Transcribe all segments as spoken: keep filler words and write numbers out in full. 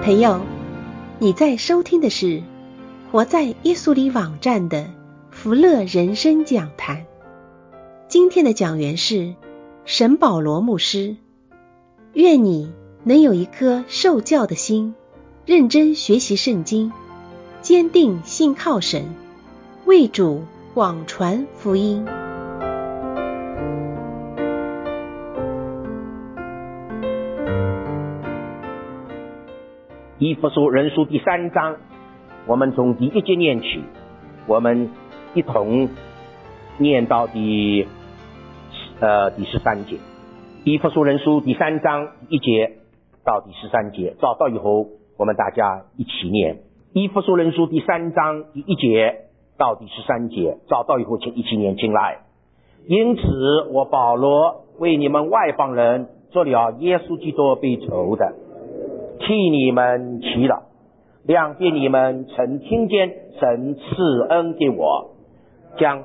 朋友，你在收听的是活在耶稣里网站的福乐人生讲坛。今天的讲员是沈保罗牧师。愿你能有一颗受教的心，认真学习圣经，坚定信靠神，为主广传福音。 以弗所人书第三章，我们从第一节念起，我们一同念到第呃第十三节。以弗所人书第三章一节到第十三节，找到以后我们大家一起念。以弗所人书第三章第一节到第十三节，找到以后请一起念进来。因此我保罗为你们外邦人做了耶稣基督被囚的，替你们祈祷，两边你们曾听见神赐恩给我，将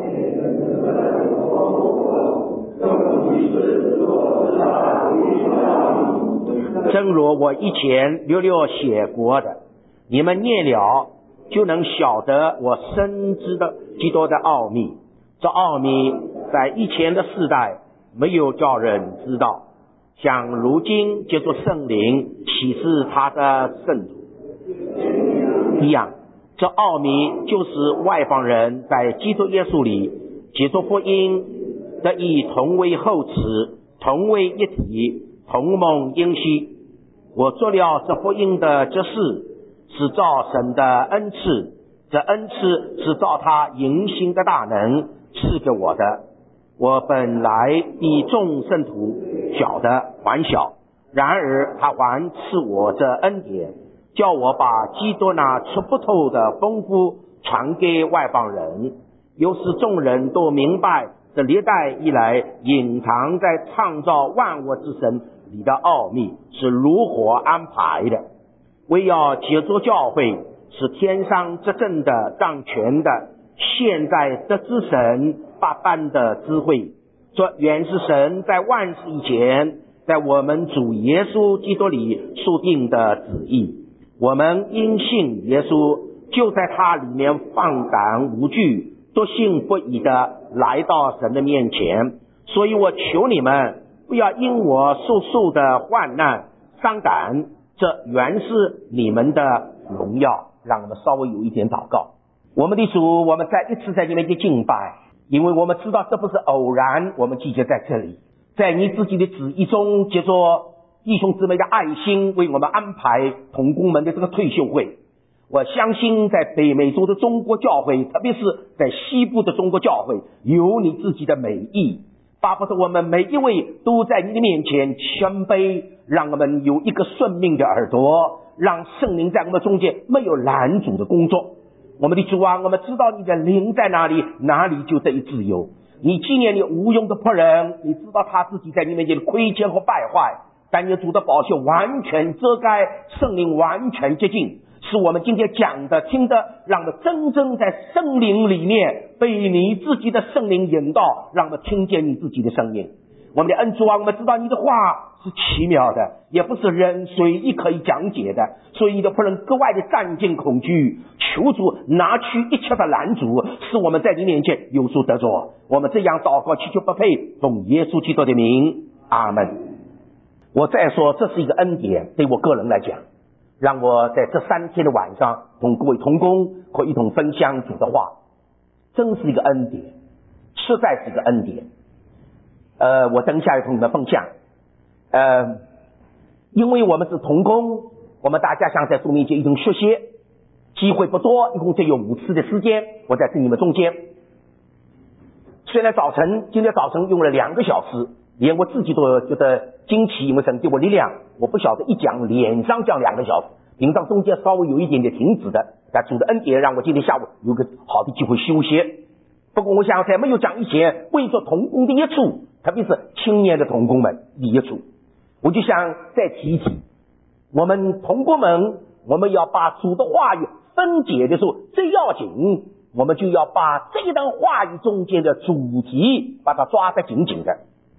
正如我以前略略写过的，你们念了就能晓得我深知的基督的奥秘。这奥秘在以前的世代没有叫人知道，像如今借着圣灵启示他的圣徒一样。这奥秘就是外邦人在基督耶稣里接受福音，得以同为后嗣，同为一体，同蒙应许。我做了这福音的这事，是照神的恩赐，这恩赐是照他隐形的大能赐给我的。我本来比众圣徒小的还小，然而他还赐我这恩典，叫我把基督那出不透的丰富传给外邦人，又使众人都明白这历代以来隐藏在创造万物之神里的奥秘是如何安排的，为要解作教会，是天上执政的掌权的现在得知神百般的智慧。这原是神在万事以前在我们主耶稣基督里所定的旨意。我们因信耶稣，就在他里面放胆无惧，笃信不疑的来到神的面前。所以我求你们不要因我所受的患难伤感，这原是你们的荣耀。让我们稍微有一点祷告。我们的主，我们再一次在你面前敬拜，因为我们知道这不是偶然，我们集结在这里，在你自己的旨意中，借着弟兄姊妹的爱心为我们安排同工们的这个退休会。我相信在北美洲的中国教会，特别是在西部的中国教会，有你自己的美意，巴不得我们每一位都在你的面前谦卑，让我们有一个顺命的耳朵，让圣灵在我们中间没有拦阻的工作。我们的主啊，我们知道你的灵在哪里，哪里就得以自由。你纪念你无用的仆人，你知道他自己在你面前的亏欠和败坏，但你主的宝血完全遮盖，圣灵完全接近，是我们今天讲的听的，让我们真正在圣灵里面被你自己的圣灵引导，让我们听见你自己的声音。我们的恩主啊，我们知道你的话是奇妙的，也不是人随意可以讲解的，所以你的仆人格外的战惊恐惧，求主拿去一切的拦阻，使我们在你面前有所得着。我们这样祷告祈求不配，奉耶稣基督的名，阿门。我再说，这是一个恩典，对我个人来讲，让我在这三天的晚上同各位同工可一同分享主的话，真是一个恩典，实在是一个恩典。呃，我等一下要同你们分享。呃，因为我们是同工，我们大家想在主面前一同学习，机会不多，一共只有五次的时间，我在你们中间。虽然早晨今天早晨用了两个小时，连我自己都觉得惊奇，因为神给我力量，我不晓得一讲连上讲两个小时，平常中间稍微有一点点停止的，但主的恩典让我今天下午有个好的机会休息。不过我想在没有讲以前，为着同工的益处，特别是青年的同工们的益处，我就想再提一提，我们同工们，我们要把主的话语分解的时候，最要紧，我们就要把这一段话语中间的主题把它抓得紧紧的。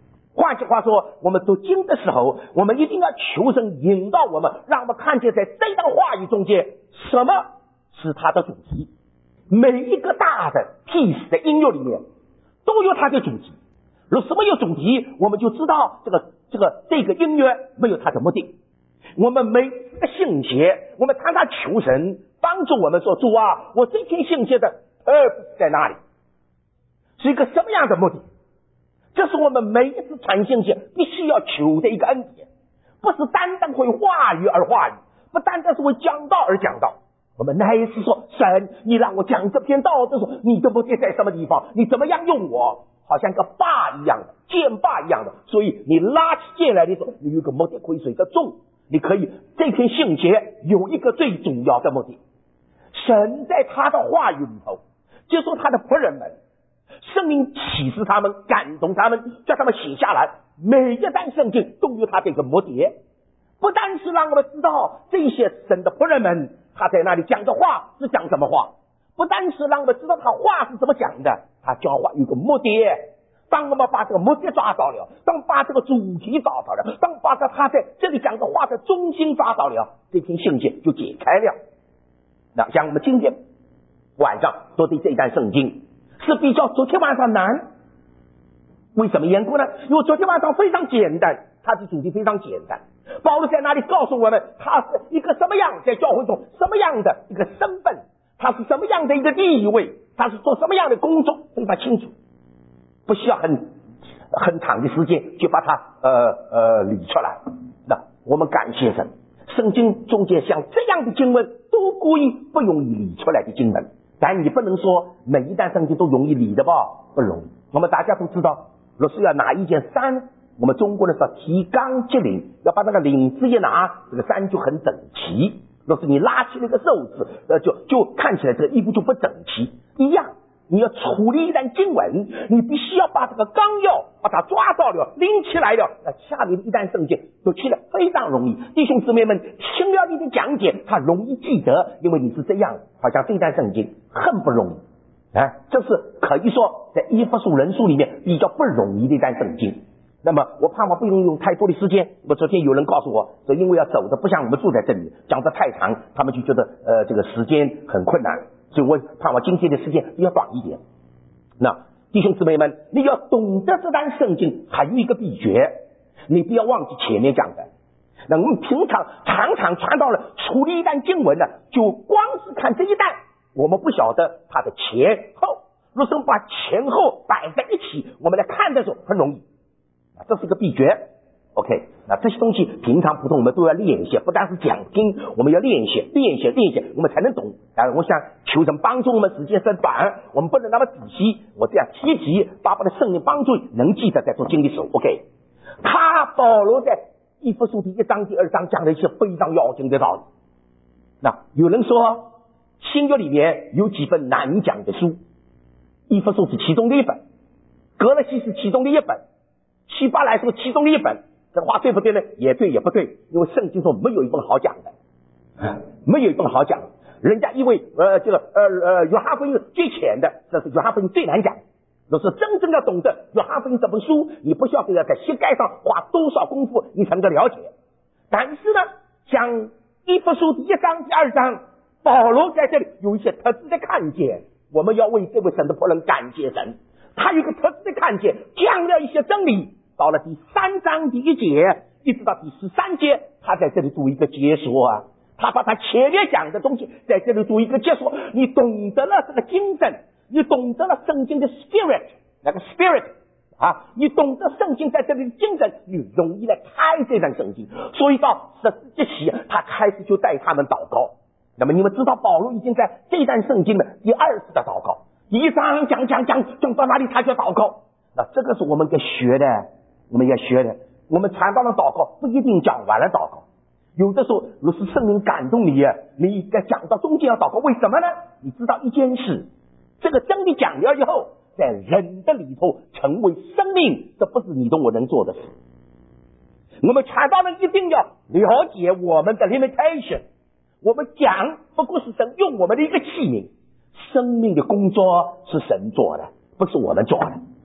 换句话说，我们读经的时候，我们一定要求神引导我们，让我们看见在这段话语中间，什么是它的主题。每一个大的 piece 的音乐里面都有它的主题，如果什么有主题，我们就知道这个这个这个音乐没有它的目的。我们每次的信节，我们常常求神帮助我们说，主啊，我这篇信节的 purpose 在哪里，是一个什么样的目的。这是我们每一次传信节必须要求的一个恩典，不是单单为话语而话语，不单单是为讲道而讲道。我们乃是说，神，你让我讲这篇道的时候，你的目的在什么地方？你怎么样用我？好像个靶一样的，箭靶一样的。所以你拉起箭来的时候，你有个目的可以随着重。你可以这篇信节有一个最重要的目的，神在他的话语里头接受他的仆人们，圣灵启示他们，感动他们，叫他们写下来。每一段圣经都有他这个目的，不单是让我们知道这些神的仆人们他在那里讲的话是讲什么话，不单是让我们知道他话是怎么讲的，他讲话有个目的。当我们把这个目的抓到了，当把这个主题抓到了，当把他在这里讲的话的中心抓到了，这篇信件就解开了。那像我们今天晚上读的这段圣经是比较昨天晚上难，为什么缘故呢？因为昨天晚上非常简单，它的主题非常简单。保罗在那里告诉我们，他是一个什么样，在教会中什么样的一个身份，他是什么样的一个地位，他是做什么样的工作，非常清楚，不需要很很长的时间就把它呃呃理出来。那我们感谢神，圣经中间像这样的经文都故意不容易理出来的经文，但你不能说每一段圣经都容易理的吧，不容易。我们大家都知道，若是要拿一件衫，我们中国人说提纲挈领，要把那个领子一拿，这个衫就很整齐。若是你拉起那个袖子，呃，就就看起来这个衣服就不整齐一样。你要处理一段经文，你必须要把这个纲要把它抓到了，拎起来了，那下面的一段圣经读起来非常容易。弟兄姊妹们听了你的讲解，他容易记得，因为你是这样，好像这段圣经很不容易啊，这是可以说在以弗所人书里面比较不容易的一段圣经。那么我怕我不用用太多的时间，我昨天有人告诉我说，因为要走的不像我们住在这里，讲得太长，他们就觉得呃这个时间很困难，所以我怕我今天的时间比较短一点。那弟兄姊妹们，你要懂得这段圣经还有一个秘诀，你不要忘记前面讲的。那我们平常常常传到了处理一段经文呢，就光是看这一段，我们不晓得它的前后。如果把前后摆在一起，我们来看的时候很容易，这是一个秘诀。OK， 那这些东西平常普通我们都要练习，不单是讲经，我们要练习练习练习，我们才能懂。当然我想求神帮助我们，时间很短，我们不能那么仔细，我这样提提，把我的圣灵帮助能记得在做经的时候。 OK， 他保罗在以弗所第一章第二章讲了一些非常要紧的道理。那有人说新约里面有几本难讲的书，以弗所是其中的一本，革勒西是其中的一本，希伯来是其中的一本。这话对不对呢？也对也不对，因为圣经中没有一本好讲的，没有一本好讲的。人家因为呃这个呃呃约翰福音最浅的，这是约翰福音最难讲。若是真正要懂得约翰福音这本书，你不需要在膝盖上花多少功夫你才能够了解。但是呢，像以弗所第一章第二章，保罗在这里有一些特质的看见，我们要为这位神的仆人感谢神。他有一个特质的看见，讲了一些真理。到了第三章第一节一直到第十三节，他在这里做一个解说啊，他把他前面讲的东西在这里做一个解说。你懂得了这个精神，你懂得了圣经的 spirit， 那个 spirit 啊，你懂得圣经在这里的精神，你容易来开这段圣经。所以到十四节起，他开始就带他们祷告。那么你们知道保罗已经在这段圣经的第二次的祷告，第一章讲讲讲讲到哪里他就祷告。那这个是我们该学的，我们要学的。我们传道的祷告不一定讲完了祷告，有的时候如是圣灵感动你，你该讲到中间要祷告。为什么呢？你知道一件事，这个真理讲了以后，在人的里头成为生命，这不是你的我能做的事。我们传道人一定要了解我们的 limitation， 我们讲不过是神用我们的一个器皿，生命的工作是神做的，不是我们做的。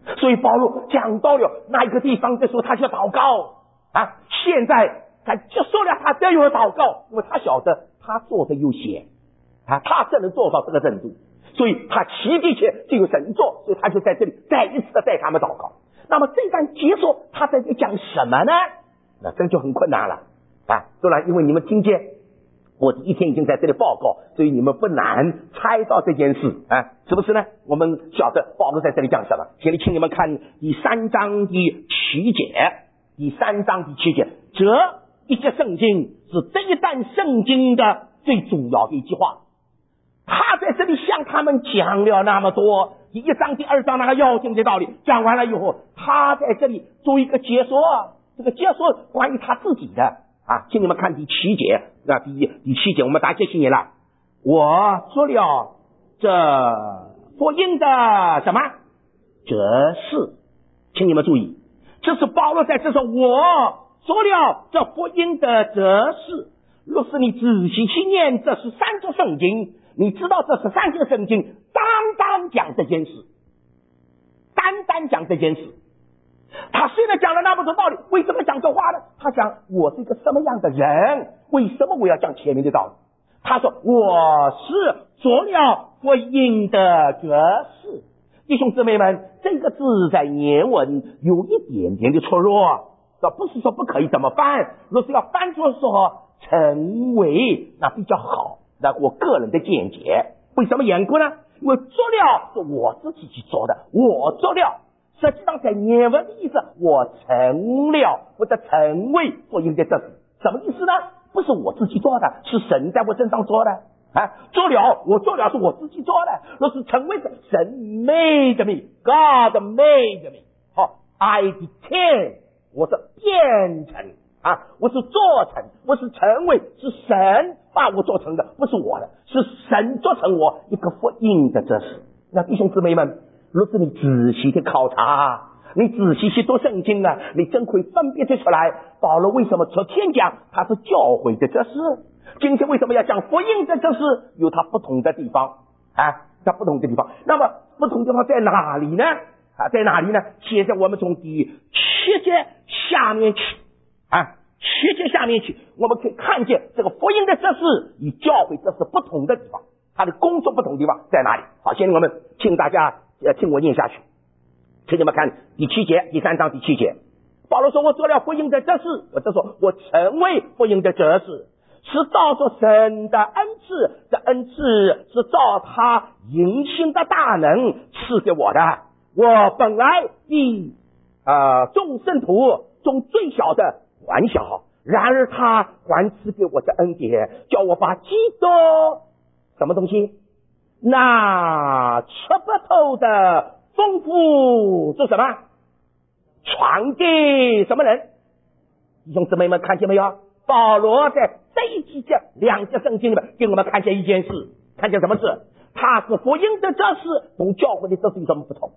所以保罗讲到了那一个地方的时候，他就要祷告啊。现在他就说了，他都有祷告，因为他晓得他做的有限啊，他只能做到这个程度，所以他其的确就有神做，所以他就在这里再一次的带他们祷告。那么这段结束，他在这讲什么呢？那这就很困难了啊！当然，因为你们今天我一天已经在这里报告，所以你们不难猜到这件事啊，是不是呢？我们晓得保罗在这里讲什么。请你请你们看第三章第七节，第三章第七节，这一节圣经是这一段圣经的最重要的一句话。他在这里向他们讲了那么多，第一章第二章那个要紧的道理讲完了以后，他在这里做一个解说，这个解说关于他自己的啊，请你们看第七节，那第第七节我们大家信念了，我做了这福音的什么这事，请你们注意，这是保罗在这说，我做了这福音的这事。若是你仔细去念这十三节圣经，你知道这十三节圣经单单讲这件事，单单讲这件事。他虽然讲了那么多道理，为什么讲这话呢？他讲我是一个什么样的人，为什么我要讲前面的道理？他说我是做了福音的这事。弟兄姊妹们，这个字在原文有一点点的错落，这不是说不可以怎么翻，若是要翻错说成为那比较好，那我个人的见解。为什么缘故呢？因为做了是我自己去做的，我做了实际上在原文的意思，我成了或者成为福音的这事，什么意思呢？不是我自己做的，是神在我身上做的啊！做了，我做了是我自己做的，若是成为神 made me， God made me， 好 ，I became， 我是变成啊，我是做成，我是成为，是神把我做成的，不是我的，是神做成我一个福音的这事。那弟兄姊妹们，若是你仔细的考察，你仔细去读圣经啊，你真会分辨得出来，保罗为什么昨天讲他是教会的这事，今天为什么要讲福音的这事，有他不同的地方啊，他不同的地方。那么不同地方在哪里呢？啊，在哪里呢？现在我们从第七节下面去啊，七节下面去，我们可以看见这个福音的这事与教会这是不同的地方，他的工作不同的地方在哪里？好，现在我们请大家呃听我念下去，请你们看第七节，第三章第七节，保罗说我做了福音的这事，我就说我成为福音的这事，是照着神的恩赐，这恩赐是照他隐性的大能赐给我的。我本来比呃众圣徒中最小的还小，然而他还赐给我的恩典，叫我把基督什么东西，那吃不透的丰富做什么传给什么人？弟兄姊妹们看见没有？保罗在这一节这两节圣经里面给我们看见一件事，看见什么事？他是福音的这事同教会的这事有什么不同？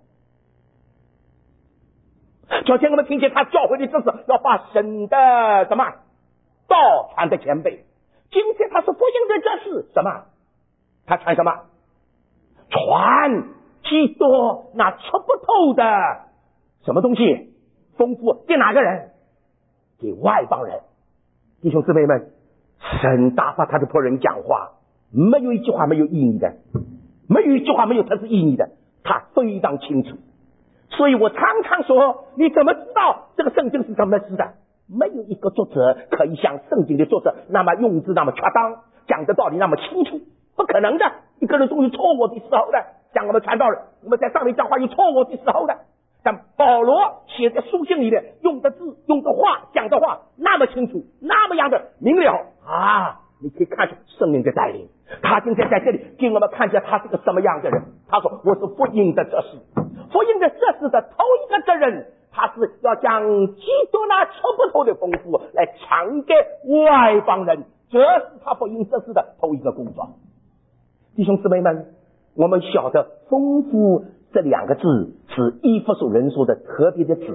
昨天我们听见他教会的这事要把神的什么道传给前辈，今天他是福音的这事什么？他传什么？传基督那吃不透的什么东西丰富给哪个人？给外邦人。弟兄姊妹们，神打发他的仆人讲话，没有一句话没有意义的，没有一句话没有他是意义的，他非常清楚。所以我常常说，你怎么知道这个圣经是什么事的？没有一个作者可以像圣经的作者那么用字那么恰当，讲的道理那么清楚，不可能的。一个人总有错误的时候的，像我们传道人，我们在上面讲话有错误的时候的。但保罗写在书信里面用的字、用的话、讲的话那么清楚，那么样的明了啊！你可以看出圣灵的带领。他今天在这里给我们看见他是个什么样的人。他说我是福音的这事，福音的这事的头一个责任，他是要将基督那吃不透的丰富来传给外邦人，这是他福音这事的头一个工作。弟兄姊妹们，我们晓得丰富这两个字是以弗所人说的特别的字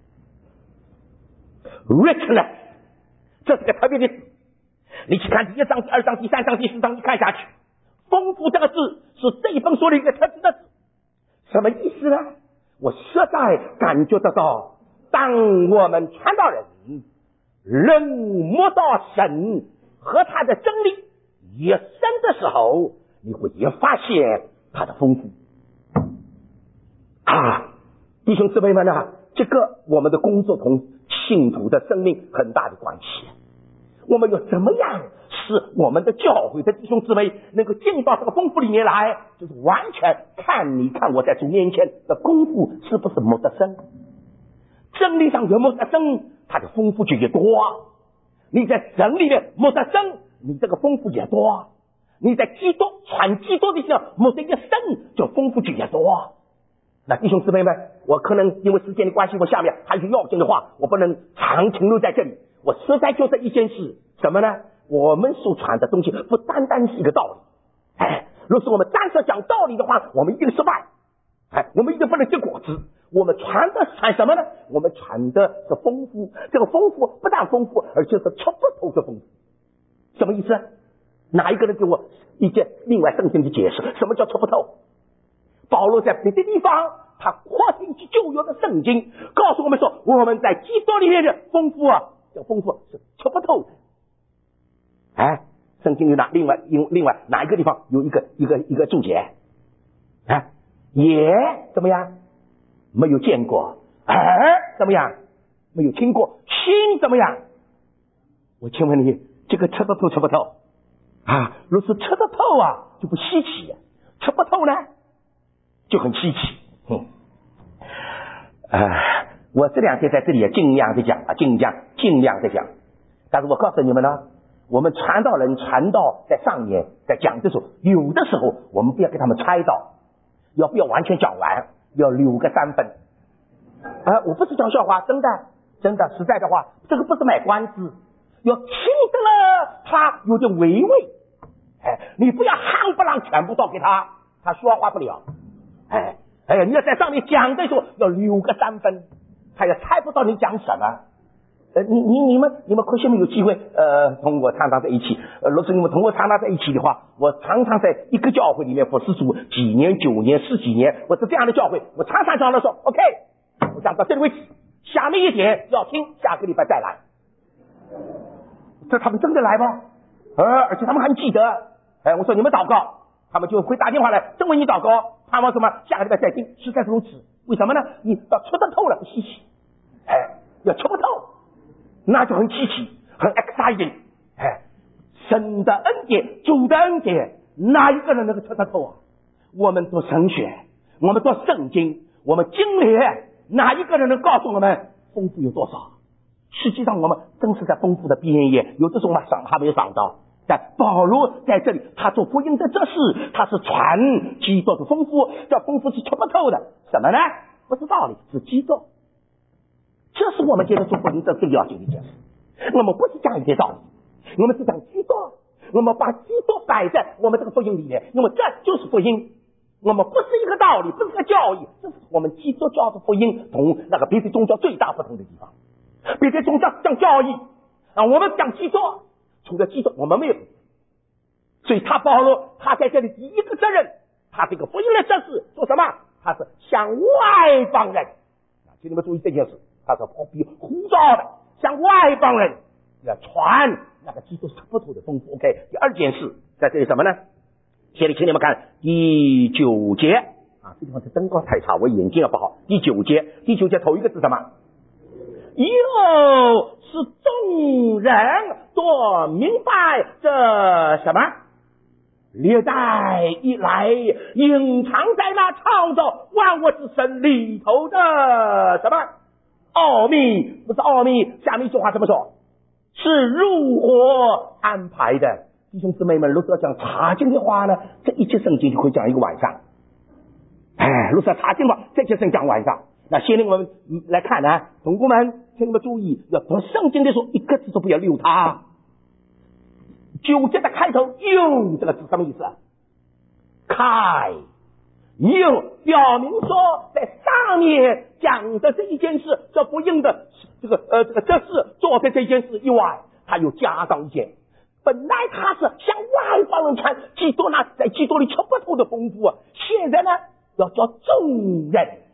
richness， 这是个特别的字。你去看第一章、第二章、第三章、第四章，你看下去，丰富这个字是这一本书里一个特别的字。什么意思呢？ 我实在感觉得到，当我们传道人人摸到神和他的真理越深的时候，你会越发现他的丰富啊！弟兄姊妹们啊，这个我们的工作同信徒的生命很大的关系。我们要怎么样使我们的教会的弟兄姊妹能够进到这个丰富里面来，就是完全看你看我在主面前的功夫是不是摸得深。真理上越摸得深，它的丰富就越多。你在神里面摸得深，你这个丰富越多。你在基督传基督的时候摸得越深，就丰富就越多。那弟兄姊妹们，我可能因为时间的关系，我下面还有要紧的话，我不能长停留在这里。我实在就这一件事，什么呢？我们所传的东西不单单是一个道理。哎，若是我们单是讲道理的话，我们一定失败。哎，我们一定不能结果子。我们传的传什么呢？我们传的是丰富，这个丰富不但丰富，而且是吃不透的丰富。什么意思？哪一个人给我一件另外圣经的解释？什么叫吃不透？保罗在别的地方，他扩进去旧约的圣经，告诉我们说，我们在基督里面的丰富啊，这个丰富是吃不透的。哎，圣经有哪另外另另外哪一个地方有一个一个一个注解？啊，也怎么样？没有见过。耳怎么样？没有听过。心怎么样？我请问你，这个吃得透吃不透啊？若是吃得透啊，就不稀奇啊；吃不透呢，就很稀奇。嗯，啊，我这两天在这里也尽量的讲啊，尽量尽量的讲。但是我告诉你们呢，我们传道人传道在上面在讲的时候，有的时候我们不要给他们猜到，要不要完全讲完，要留个三分。啊，我不是讲笑话，真的真的实在的话，这个不是卖关子，要听得了他有点微味。哎，你不要夯不啷全部倒给他，他消化不了。哎哎，你要在上面讲的时候要留个三分，他也猜不到你讲什么。呃，你你你们你们可惜没有机会呃同我常常在一起。呃，若是你们同我常常在一起的话，我常常在一个教会里面服侍主几年、九年、十几年，我是这样的教会，我常常讲了说 ，OK， 我讲到这里为止，下面一点要听，下个礼拜再来。这他们真的来吗？呃，而且他们还记得。哎，我说你们祷告，他们就会打电话来，真为你祷告，盼望什么？下个礼拜再听，实在是如此。为什么呢？你要吃得透了不稀奇，哎，要吃不透，那就很稀奇，很 exciting。哎，神的恩典，主的恩典，哪一个人能够吃得透啊？我们读神学，我们读圣经，我们经历，哪一个人能告诉我们丰富有多少？实际上我们正是在丰富的边缘，有的时候我们想还没有想到。但保罗在这里，他做福音的这事，他是传基督的丰富，这丰富是吃不透的。什么呢？不是道理，是基督。这是我们今天做福音的最要紧的一件事。我们不是讲一些道理，我们是讲基督，我们把基督摆在我们这个福音里面，因为这就是福音。我们不是一个道理，不是个教义，这是我们基督教的福音同那个别的宗教最大不同的地方。别的宗教讲教义啊，我们讲基督。除了基督我们没有，所以他保罗他在这里第一个责任，他这个福音的这事做什么？他是向外邦人，请你们注意这件事，他是比呼召的，向外邦人要传那个基督是不透的丰富。OK， 第二件事在这里什么呢？现在请你们看第九节啊，这地方是灯光太差，我眼睛要不好。第九节，第九节头一个是什么？又是众人都明白这什么历代以来隐藏在那创造万物之神里头的什么奥秘，不是奥秘，下面一句话怎么说？是如何安排的。弟兄姊妹们，如果要讲查经的话呢，这一节圣经就可以讲一个晚上。哎，如果要查经的话，这节圣经讲晚上。那现在我们来看呢，同工们请你们注意，要读圣经的时候一个字都不要溜它。九节的开头又这个字什么意思啊？开又表明说在上面讲的这一件事，这不应的这个呃这个这事做的这件事以外，他又加上一件，本来他是向外邦人传基督呢，在基督里吃不透的丰富，现在呢要叫众人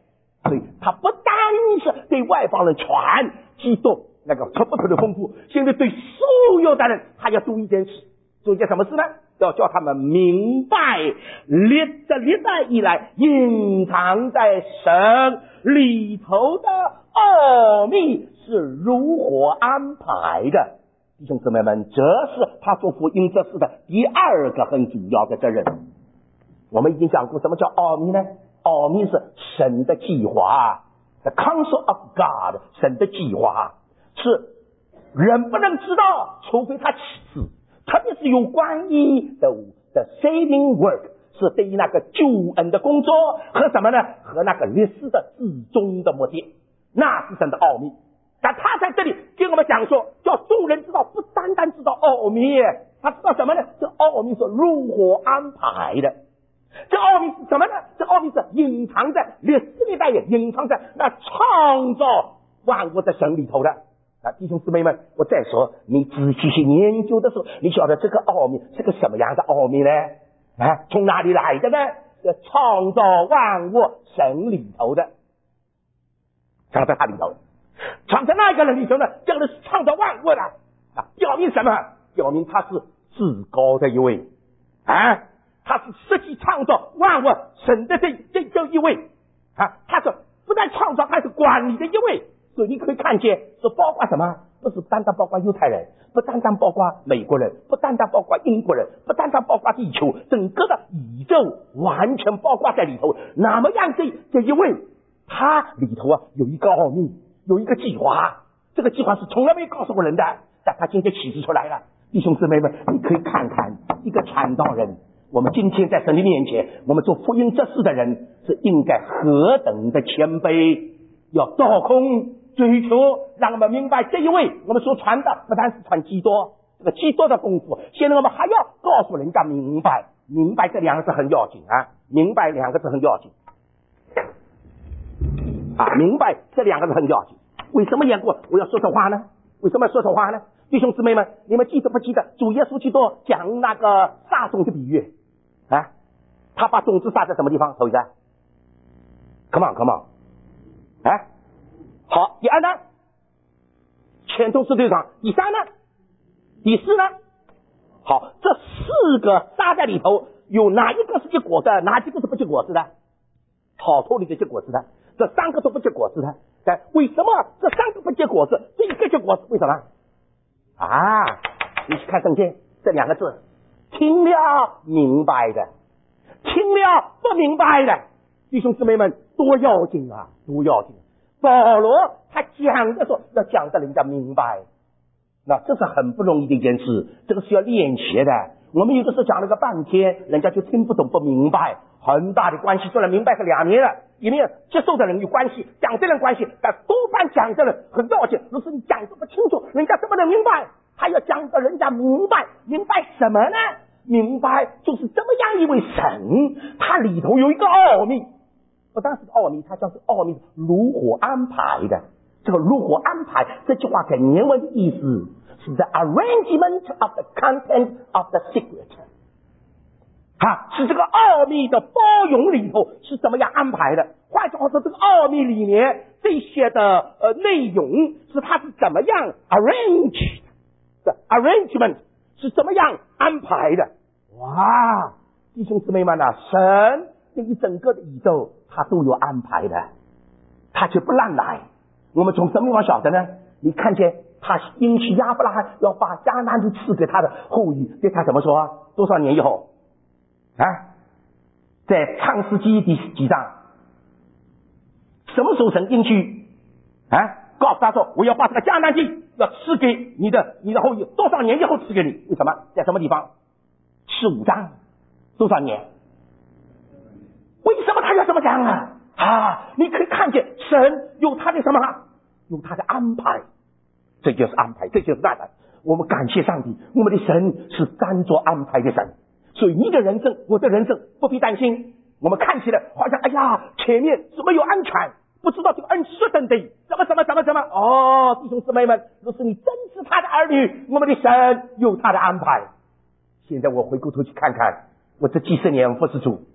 所以他不单是对外邦人传基督那个出不同的丰富，现在对所有的人他要做一件事，做一件什么事呢？要叫他们明白历的历代以来隐藏在神里头的奥秘是如何安排的。弟兄姊妹们，这是他做福音这事的第二个很主要的责任。我们已经讲过什么叫奥秘呢？奥秘是神的计划， The counsel of God， 神的计划是人不能知道，除非他启示。特别是有关于的的 saving work， 是对于那个救恩的工作和什么呢？和那个历史的至终的目的，那是神的奥秘。但他在这里跟我们讲说，叫众人知道，不单单知道奥秘，他知道什么呢？这奥秘是如何安排的。这奥秘是什么呢？这奥秘是隐藏在历史历代也隐藏在那创造万物的神里头的。啊，弟兄姊妹们，我再说，你仔细去研究的时候，你晓得这个奥秘是个什么样的奥秘呢？啊，从哪里来的呢？这创造万物神里头的，藏在他里头，藏在那个人里头呢，这个人是创造万物的啊，表明什么？表明他是至高的一位啊，他是实际创造万物神的这这这一位啊，他是不但创造，他是管理的一位。所以你可以看见，是包括什么？不是单单包括犹太人，不单单包括美国人，不单单包括英国人，不单单包括地球，整个的宇宙完全包括在里头。那么样这这一位，他里头啊有一个奥秘，有一个计划，这个计划是从来没告诉过人的，但他今天启示出来了。弟兄姊妹们，你可以看看一个传道人，我们今天在神的面前，我们做福音这事的人是应该何等的谦卑，要倒空追求，让我们明白这一位我们所传的不单是传基督，这个基督的功夫，现在我们还要告诉人家明白，明白这两个字很要紧啊，明白两个字很要紧啊，明白这两个字很要紧。为什么要我我要说这话呢？为什么要说这话呢？弟兄姊妹们，你们记得不记得主耶稣基督讲那个撒种的比喻啊？他把种子撒在什么地方？头一个 ，Come on Come on， 哎。好，第二呢，前头是对上，第三呢，第四呢，好，这四个撒在里头，有哪一个是结果的，哪几个是不结果子的？草头里的结果子的，这三个都不结果子的。但为什么这三个不结果子，这一个结果子？为什么？啊，你去看圣经，这两个字，听了明白的，听了不明白的，弟兄姊妹们多要紧啊，多要紧。保罗他讲的时候要讲的人家明白，那这是很不容易的一件事，这个是要练习的。我们有的时候讲了个半天，人家就听不懂不明白，很大的关系。虽然明白是两面了，一面接受的人有关系，讲的人关系，但多半讲的人很要紧。如果你讲的不清楚，人家怎么能明白？他要讲的人家明白，明白什么呢？明白就是这么样一位神，他里头有一个奥秘。不单是奥秘，它叫是奥秘如何安排的。这个如何安排这句话在原文的意思是 the arrangement of the content of the secret， 啊，是这个奥秘的包容里头是怎么样安排的。换句话说，这个奥秘里面这些的呃内容是它是怎么样 arrange 的 arrangement 是怎么样安排的。哇，弟兄姊妹们啊，神对于整个的宇宙他都有安排的，他却不乱来。我们从什么地方晓得呢？你看见他应许亚伯拉罕要把迦南地赐给他的后裔，对他怎么说？多少年以后啊？在创世纪第几章？什么时候神应许啊？告诉他说我要把这个迦南地要赐给你的你的后裔，多少年以后赐给你？为什么？在什么地方？十五章多少年？为什么他要这么讲啊？啊，你可以看见神有他的什么？有他的安排，这就是安排，这就是安排。我们感谢上帝，我们的神是专做安排的神，所以你的人生，我的人生不必担心。我们看起来好像哎呀，前面怎么有安全？不知道这个恩是等的，怎么怎么怎么怎么？哦，弟兄姊妹们，若是你真是他的儿女，我们的神有他的安排。现在我回过头去看看，我这几十年服侍主，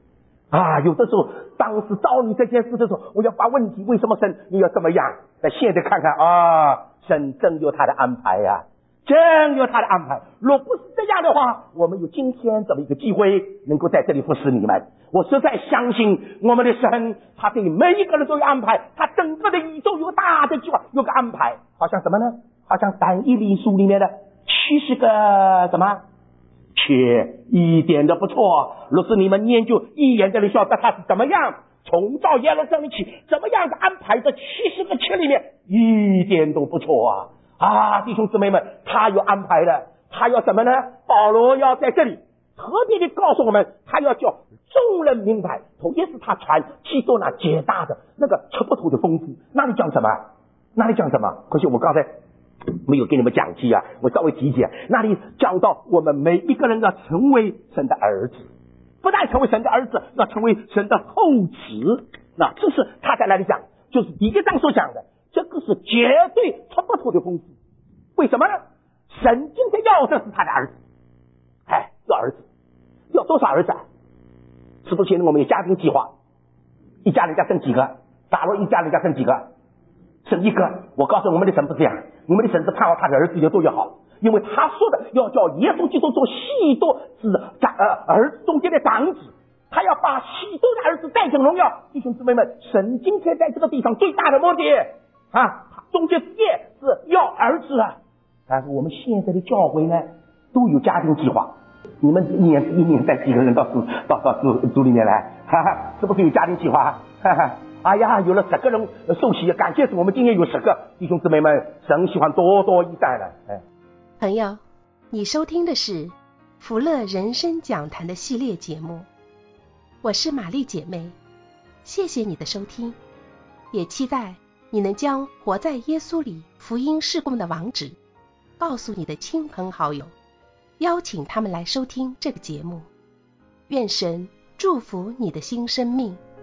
啊，有的时候当时造你这件事的时候，我要把问题为什么神你要这么样，但现在看看啊，神真有他的安排呀、啊，真有他的安排。若不是这样的话，我们有今天这么一个机会能够在这里服侍你们，我实在相信我们的神，他对每一个人都有安排，他整个的宇宙有大的计划，有个安排。好像什么呢？好像但以理书里面的七十个什么却一点都不错。若是你们研究一眼就能晓得他是怎么样从造耶路撒冷起，怎么样的安排这七十个缺里面一点都不错啊！啊，弟兄姊妹们，他有安排的，他要什么呢？保罗要在这里特别的告诉我们，他要叫众人明白，头一是他传基督那极大的那个吃不透的丰富。那里讲什么？那里讲什么？可惜我刚才没有给你们讲记啊，我稍微提一下。那里讲到我们每一个人要成为神的儿子，不但成为神的儿子，要成为神的后子。那这是他在那里讲，就是第一章所讲的，这个是绝对吃不透的丰富。为什么呢？神今天要的是他的儿子，哎，要儿子，要多少儿子啊？是不是现在我们有家庭计划？一家人家生几个？假如一家人家生几个？生一个。我告诉我们的神不这样，你们的神是盼望他的儿子越多越好，因为他说的要叫耶稣基督做许多是长呃儿子中间的长子，他要把许多的儿子带进荣耀。弟兄姊妹们，神今天在这个地方最大的目的啊，中间业是要儿子啊。但是我们现在的教会呢，都有家庭计划。你们一年一年带几个人到组到到组组里面来？哈哈，是不是有家庭计划？哈哈，哎呀，有了十个人受洗，感谢主，我们今年有十个。弟兄姊妹们，神喜欢多多益善了。哎， 朋友，你收听的是福乐人生讲坛的系列节目，我是玛丽姐妹，谢谢你的收听，也期待你能将活在耶稣里福音事工的网址告诉你的亲朋好友，邀请他们来收听这个节目。愿神祝福你的新生命。